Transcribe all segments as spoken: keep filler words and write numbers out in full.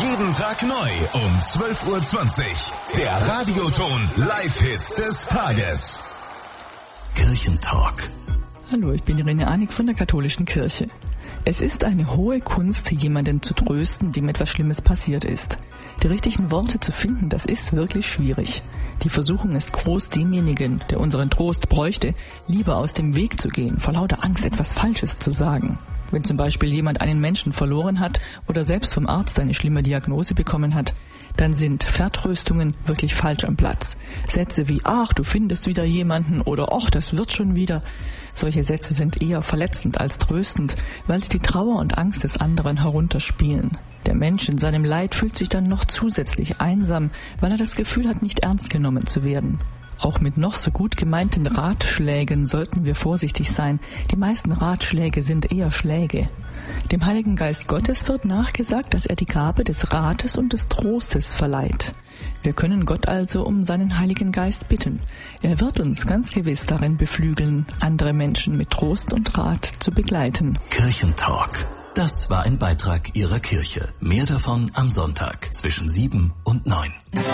Jeden Tag neu um zwölf Uhr zwanzig. Der Radioton Live-Hit des Tages. Kirchentalk. Hallo, ich bin Irene Ahnig von der Katholischen Kirche. Es ist eine hohe Kunst, jemanden zu trösten, dem etwas Schlimmes passiert ist. Die richtigen Worte zu finden, das ist wirklich schwierig. Die Versuchung ist groß, demjenigen, der unseren Trost bräuchte, lieber aus dem Weg zu gehen, vor lauter Angst etwas Falsches zu sagen. Wenn zum Beispiel jemand einen Menschen verloren hat oder selbst vom Arzt eine schlimme Diagnose bekommen hat, dann sind Vertröstungen wirklich falsch am Platz. Sätze wie, ach, du findest wieder jemanden oder ach, das wird schon wieder. Solche Sätze sind eher verletzend als tröstend, weil sie die Trauer und Angst des anderen herunterspielen. Der Mensch in seinem Leid fühlt sich dann noch zusätzlich einsam, weil er das Gefühl hat, nicht ernst genommen zu werden. Auch mit noch so gut gemeinten Ratschlägen sollten wir vorsichtig sein. Die meisten Ratschläge sind eher Schläge. Dem Heiligen Geist Gottes wird nachgesagt, dass er die Gabe des Rates und des Trostes verleiht. Wir können Gott also um seinen Heiligen Geist bitten. Er wird uns ganz gewiss darin beflügeln, andere Menschen mit Trost und Rat zu begleiten. Kirchentalk. Das war ein Beitrag Ihrer Kirche. Mehr davon am Sonntag zwischen sieben und neun.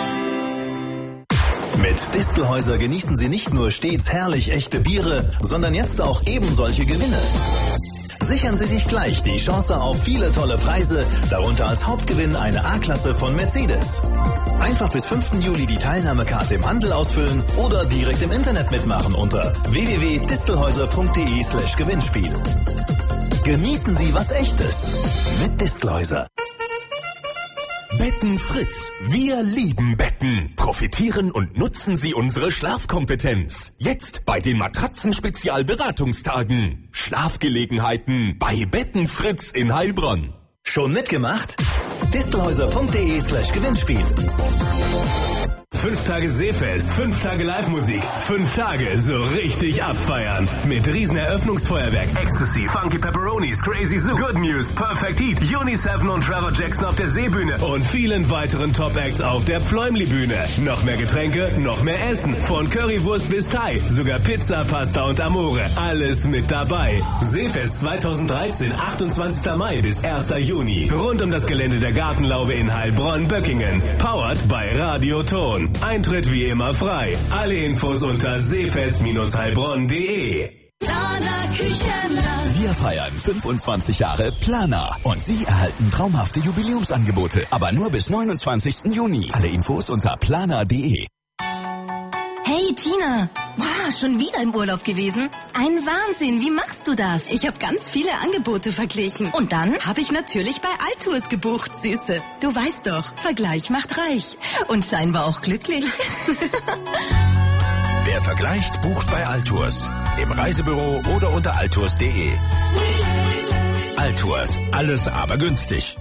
Mit Distelhäuser genießen Sie nicht nur stets herrlich echte Biere, sondern jetzt auch eben solche Gewinne. Sichern Sie sich gleich die Chance auf viele tolle Preise, darunter als Hauptgewinn eine A-Klasse von Mercedes. Einfach bis fünften Juli die Teilnahmekarte im Handel ausfüllen oder direkt im Internet mitmachen unter w w w punkt distelhäuser.de slash Gewinnspiel. Genießen Sie was Echtes mit Distelhäuser. Betten Fritz. Wir lieben Betten. Profitieren und nutzen Sie unsere Schlafkompetenz. Jetzt bei den Matratzen-Spezialberatungstagen. Schlafgelegenheiten bei Betten Fritz in Heilbronn. Schon mitgemacht? distelhäuser.de slash Gewinnspiel. Fünf Tage Seefest, fünf Tage Live-Musik, fünf Tage so richtig abfeiern. Mit Rieseneröffnungsfeuerwerk, Ecstasy, Funky Pepperonis, Crazy Zoo, Good News, Perfect Heat, Uniseven und Trevor Jackson auf der Seebühne und vielen weiteren Top-Acts auf der Pfläumli-Bühne. Noch mehr Getränke, noch mehr Essen. Von Currywurst bis Thai, sogar Pizza, Pasta und Amore. Alles mit dabei. Seefest zweitausenddreizehn, achtundzwanzigster Mai bis erster Juni. Rund um das Gelände der Gartenlaube in Heilbronn-Böckingen. Powered bei Radioton. Eintritt wie immer frei. Alle Infos unter seefest Bindestrich heilbronn punkt de. Wir feiern fünfundzwanzig Jahre Plana und Sie erhalten traumhafte Jubiläumsangebote, aber nur bis neunundzwanzigsten Juni. Alle Infos unter plana punkt de. Hey Tina, wow, schon wieder im Urlaub gewesen? Ein Wahnsinn, wie machst du das? Ich habe ganz viele Angebote verglichen. Und dann? Habe ich natürlich bei Altours gebucht, Süße. Du weißt doch, Vergleich macht reich. Und scheinbar auch glücklich. Wer vergleicht, bucht bei Altours. Im Reisebüro oder unter altours punkt de. Altours, alles aber günstig.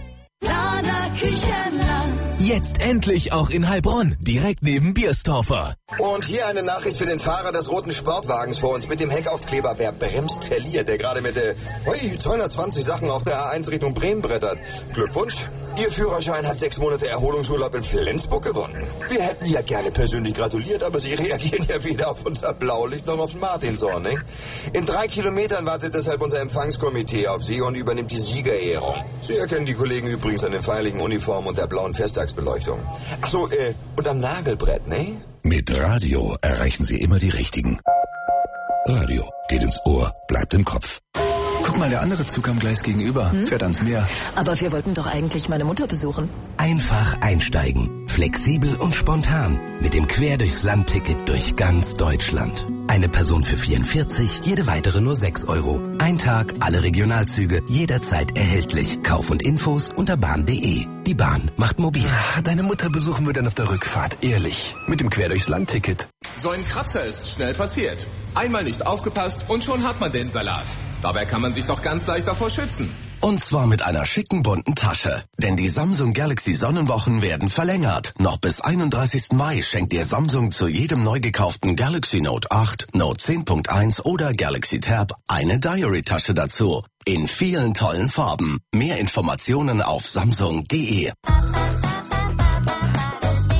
Jetzt endlich auch in Heilbronn, direkt neben Bierstorfer. Und hier eine Nachricht für den Fahrer des roten Sportwagens vor uns mit dem Heckaufkleber. Wer bremst, verliert. Der gerade mit der hui, zweihundertzwanzig Sachen auf der A eins Richtung Bremen brettert. Glückwunsch. Ihr Führerschein hat sechs Monate Erholungsurlaub in Flensburg gewonnen. Wir hätten ja gerne persönlich gratuliert, aber Sie reagieren ja weder auf unser Blaulicht noch auf den Martinshorn, ne? In drei Kilometern wartet deshalb unser Empfangskomitee auf Sie und übernimmt die Siegerehrung. Sie erkennen die Kollegen übrigens an den feierlichen Uniformen und der blauen Festtagsbeleuchtung. Ach so, äh, und am Nagelbrett, ne? Mit Radio erreichen Sie immer die Richtigen. Radio geht ins Ohr, bleibt im Kopf. Guck mal, der andere Zug am Gleis gegenüber hm? fährt ans Meer. Aber wir wollten doch eigentlich meine Mutter besuchen. Einfach einsteigen. Flexibel und spontan. Mit dem Quer durchs Land-Ticket durch ganz Deutschland. Eine Person für vierundvierzig, jede weitere nur sechs Euro. Ein Tag, alle Regionalzüge, jederzeit erhältlich. Kauf und Infos unter bahn punkt de. Die Bahn macht mobil. Deine Mutter besuchen wir dann auf der Rückfahrt, ehrlich. Mit dem Quer durchs Land-Ticket. So ein Kratzer ist schnell passiert. Einmal nicht aufgepasst und schon hat man den Salat. Dabei kann man sich doch ganz leicht davor schützen. Und zwar mit einer schicken bunten Tasche. Denn die Samsung Galaxy Sonnenwochen werden verlängert. Noch bis einunddreißigsten Mai schenkt dir Samsung zu jedem neu gekauften Galaxy Note acht, Note zehn Punkt eins oder Galaxy Tab eine Diary-Tasche dazu. In vielen tollen Farben. Mehr Informationen auf samsung punkt de. Jetzt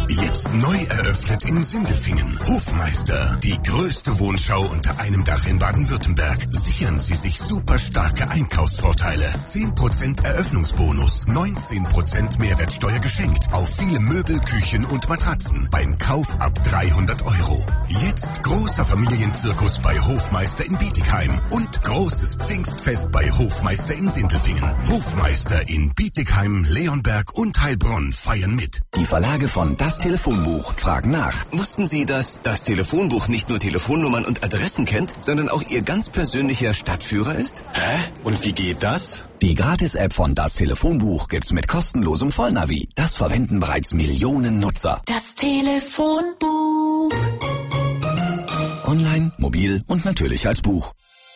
Neu eröffnet in Sindelfingen. Hofmeister, die größte Wohnschau unter einem Dach in Baden-Württemberg. Sichern Sie sich super starke Einkaufsvorteile. zehn Prozent Eröffnungsbonus, neunzehn Prozent Mehrwertsteuer geschenkt auf viele Möbel, Küchen und Matratzen. Beim Kauf ab dreihundert Euro. Jetzt großer Familienzirkus bei Hofmeister in Bietigheim und großes Pfingstfest bei Hofmeister in Sindelfingen. Hofmeister in Bietigheim, Leonberg und Heilbronn feiern mit. Die Verlage von Das Telefonbuch fragen nach. Wussten Sie, dass das Telefonbuch nicht nur Telefonnummern und Adressen kennt, sondern auch Ihr ganz persönlicher Stadtführer ist? Hä? Und wie geht das? Die Gratis-App von Das Telefonbuch gibt's mit kostenlosem Vollnavi. Das verwenden bereits Millionen Nutzer. Das Telefonbuch. Online, mobil und natürlich als Buch.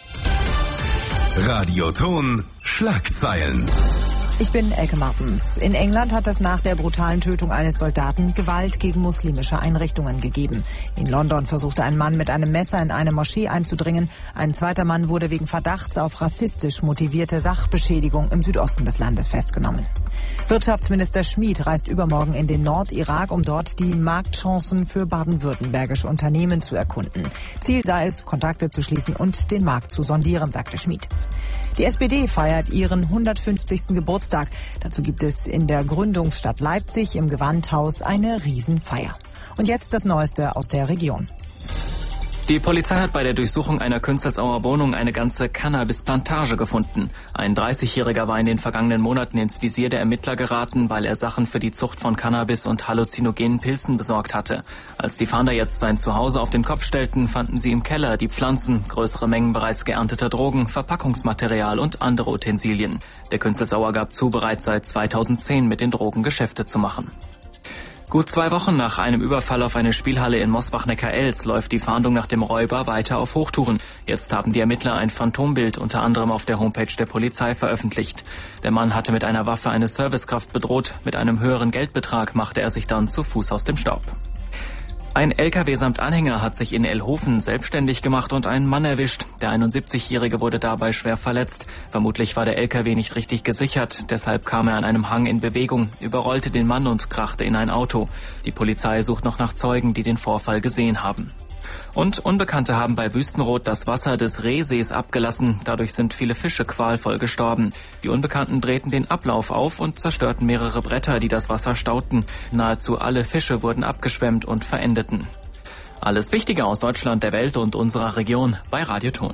Radioton Schlagzeilen. Ich bin Elke Martens. In England hat es nach der brutalen Tötung eines Soldaten Gewalt gegen muslimische Einrichtungen gegeben. In London versuchte ein Mann mit einem Messer in eine Moschee einzudringen. Ein zweiter Mann wurde wegen Verdachts auf rassistisch motivierte Sachbeschädigung im Südosten des Landes festgenommen. Wirtschaftsminister Schmid reist übermorgen in den Nordirak, um dort die Marktchancen für baden-württembergische Unternehmen zu erkunden. Ziel sei es, Kontakte zu schließen und den Markt zu sondieren, sagte Schmid. Die S P D feiert ihren hundertfünfzigsten Geburtstag. Dazu gibt es in der Gründungsstadt Leipzig im Gewandhaus eine Riesenfeier. Und jetzt das Neueste aus der Region. Die Polizei hat bei der Durchsuchung einer Künzelsauer Wohnung eine ganze Cannabis-Plantage gefunden. Ein dreißigjähriger war in den vergangenen Monaten ins Visier der Ermittler geraten, weil er Sachen für die Zucht von Cannabis und halluzinogenen Pilzen besorgt hatte. Als die Fahnder jetzt sein Zuhause auf den Kopf stellten, fanden sie im Keller die Pflanzen, größere Mengen bereits geernteter Drogen, Verpackungsmaterial und andere Utensilien. Der Künzelsauer gab zu, bereits seit zweitausendzehn mit den Drogen Geschäfte zu machen. Gut zwei Wochen nach einem Überfall auf eine Spielhalle in Mosbach-Neckar-Elz läuft die Fahndung nach dem Räuber weiter auf Hochtouren. Jetzt haben die Ermittler ein Phantombild unter anderem auf der Homepage der Polizei veröffentlicht. Der Mann hatte mit einer Waffe eine Servicekraft bedroht. Mit einem höheren Geldbetrag machte er sich dann zu Fuß aus dem Staub. Ein L K W samt Anhänger hat sich in Ellhofen selbstständig gemacht und einen Mann erwischt. Der einundsiebzigjährige wurde dabei schwer verletzt. Vermutlich war der L K W nicht richtig gesichert, deshalb kam er an einem Hang in Bewegung, überrollte den Mann und krachte in ein Auto. Die Polizei sucht noch nach Zeugen, die den Vorfall gesehen haben. Und Unbekannte haben bei Wüstenrot das Wasser des Rehsees abgelassen. Dadurch sind viele Fische qualvoll gestorben. Die Unbekannten drehten den Ablauf auf und zerstörten mehrere Bretter, die das Wasser stauten. Nahezu alle Fische wurden abgeschwemmt und verendeten. Alles Wichtige aus Deutschland, der Welt und unserer Region bei Radioton.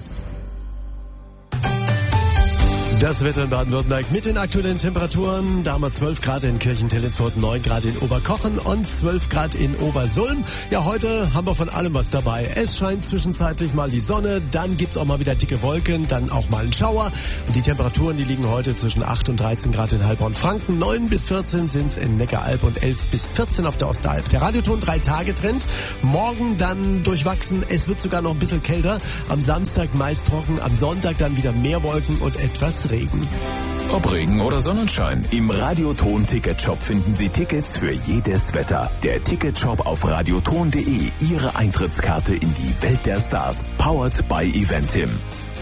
Das Wetter in Baden-Württemberg mit den aktuellen Temperaturen. Da haben wir zwölf Grad in Kirchen-Tellinsfurt, neun Grad in Oberkochen und zwölf Grad in Obersulm. Ja, heute haben wir von allem was dabei. Es scheint zwischenzeitlich mal die Sonne, dann gibt's auch mal wieder dicke Wolken, dann auch mal ein Schauer. Und die Temperaturen, die liegen heute zwischen acht und dreizehn Grad in Heilbronn-Franken, neun bis vierzehn sind's in Neckaralb und elf bis vierzehn auf der Ostalb. Der Radioton drei Tage Trend. Morgen dann durchwachsen. Es wird sogar noch ein bisschen kälter. Am Samstag meist trocken, am Sonntag dann wieder mehr Wolken und etwas Regen. Ob Regen oder Sonnenschein, im Radioton-Ticketshop finden Sie Tickets für jedes Wetter. Der Ticketshop auf radioton punkt de, Ihre Eintrittskarte in die Welt der Stars. Powered by Eventim.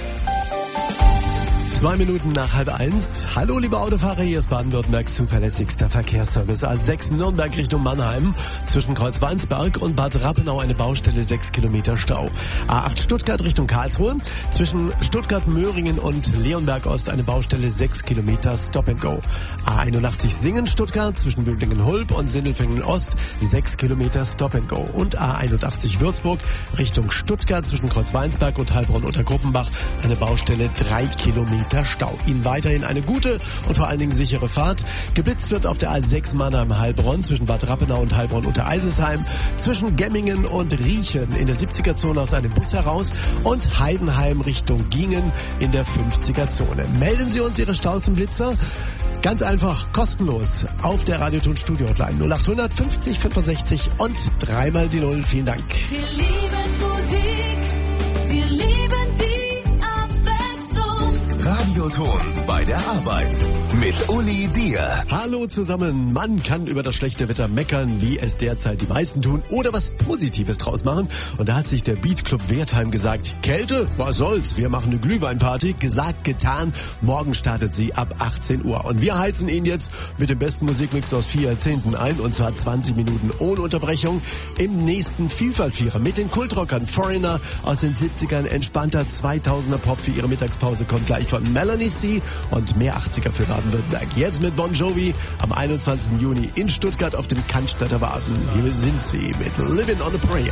Zwei Minuten nach halb eins. Hallo liebe Autofahrer, hier ist Baden-Württembergs zuverlässigster Verkehrsservice. A sechs Nürnberg Richtung Mannheim. Zwischen Kreuzweinsberg und Bad Rappenau eine Baustelle, sechs Kilometer Stau. A acht Stuttgart Richtung Karlsruhe. Zwischen Stuttgart, Möhringen und Leonberg Ost eine Baustelle, sechs Kilometer Stop and Go. A einundachtzig Singen Stuttgart zwischen Böblingen-Hulb und Sindelfingen Ost, sechs Kilometer Stop and Go. Und A einundachtzig Würzburg Richtung Stuttgart zwischen Kreuzweinsberg und Heilbronn unter Gruppenbach eine Baustelle, drei Kilometer Stau. Ihnen weiterhin eine gute und vor allen Dingen sichere Fahrt. Geblitzt wird auf der A sechs Mannheim-Heilbronn zwischen Bad Rappenau und Heilbronn unter Eisesheim, zwischen Gemmingen und Riechen in der siebziger-Zone aus einem Bus heraus und Heidenheim Richtung Gingen in der fünfziger-Zone. Melden Sie uns Ihre Staus und Blitzer. Ganz einfach, kostenlos auf der Radioton Studio Hotline null acht hundert fünfzig fünfundsechzig und dreimal die Null. Vielen Dank. Wir lieben Musik, wir lieben die Abwechslung. Radio Radioton bei der Arbeit mit Uli Dier. Hallo zusammen. Man kann über das schlechte Wetter meckern, wie es derzeit die meisten tun, oder was Positives draus machen. Und da hat sich der Beat Club Wertheim gesagt, Kälte, was soll's, wir machen eine Glühweinparty. Gesagt, getan. Morgen startet sie ab achtzehn Uhr. Und wir heizen ihn jetzt mit dem besten Musikmix aus vier Jahrzehnten ein, und zwar zwanzig Minuten ohne Unterbrechung. Im nächsten Vielfaltvierer mit den Kultrockern. Foreigner aus den siebzigern, entspannter zweitausender Pop für ihre Mittagspause kommt gleich von Melanie C. und mehr achtziger für Baden-Württemberg. Jetzt mit Bon Jovi am einundzwanzigsten Juni in Stuttgart auf dem Cannstatter Vasen. Hier sind sie mit Living on a Prayer.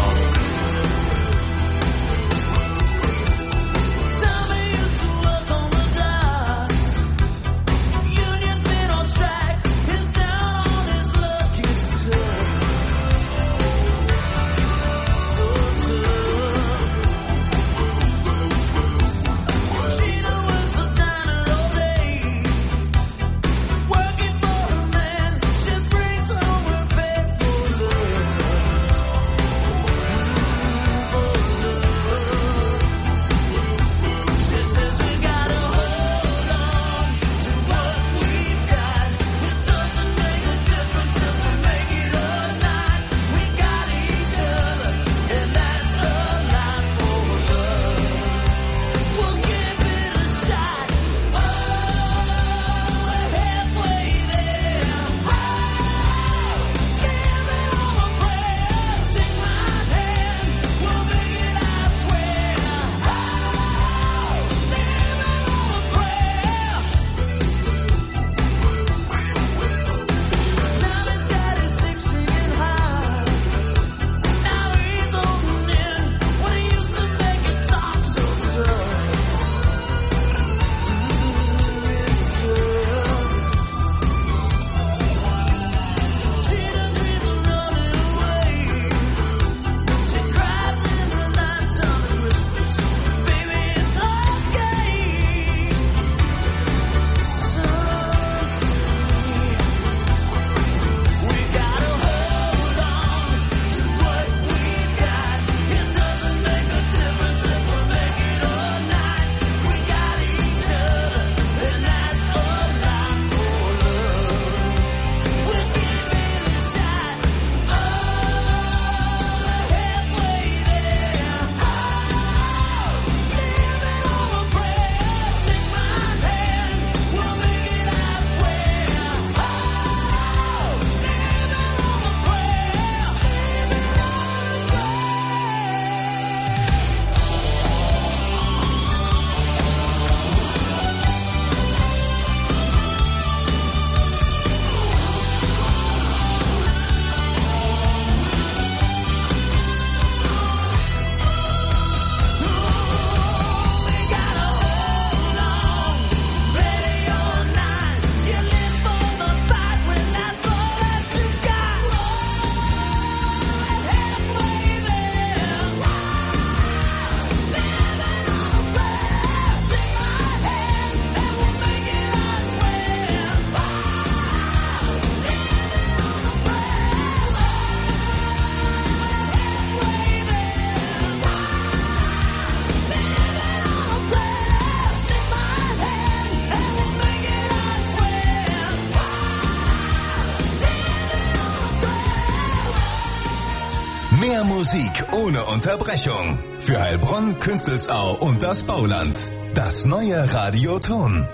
Mehr Musik ohne Unterbrechung. Für Heilbronn, Künzelsau und das Bauland. Das neue Radioton.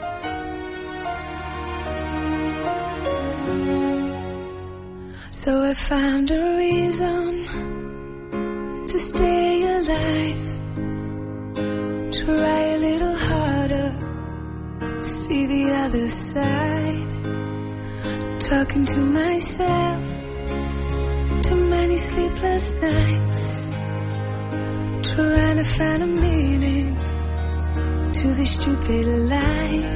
So I found a reason to stay alive. Try a little harder, see the other side. Talking to myself, too many sleepless nights, trying to find a meaning to this stupid life.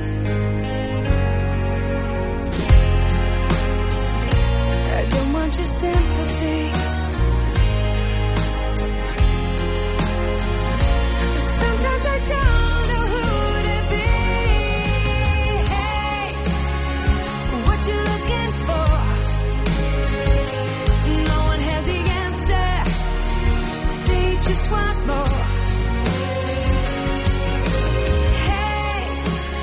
I don't want your sympathy. Sometimes I don't know who to be. Hey, what you looking for? No one has the answer. They just want more. Hey,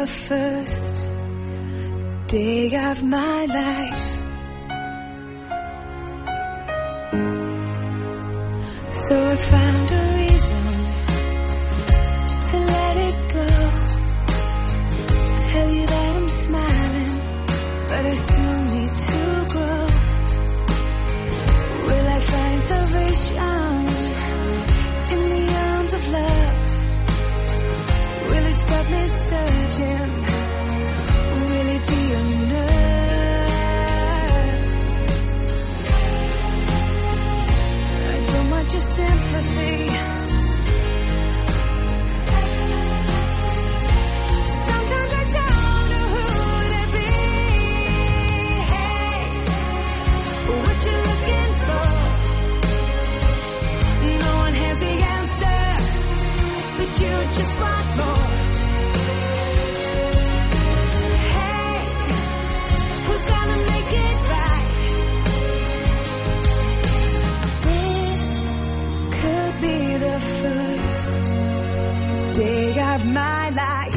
the first day of my life. So I found a reason to let it go. Tell you that I'm smiling, but I still need to grow. Will I find salvation in the arms of love? Will it stop me searching? Will it be enough? I don't want your sympathy. Sometimes I don't know who to be. Hey, what you looking for? No one has the answer, but you just want more. Hey, who's gonna make it right? This could be the first day of my life.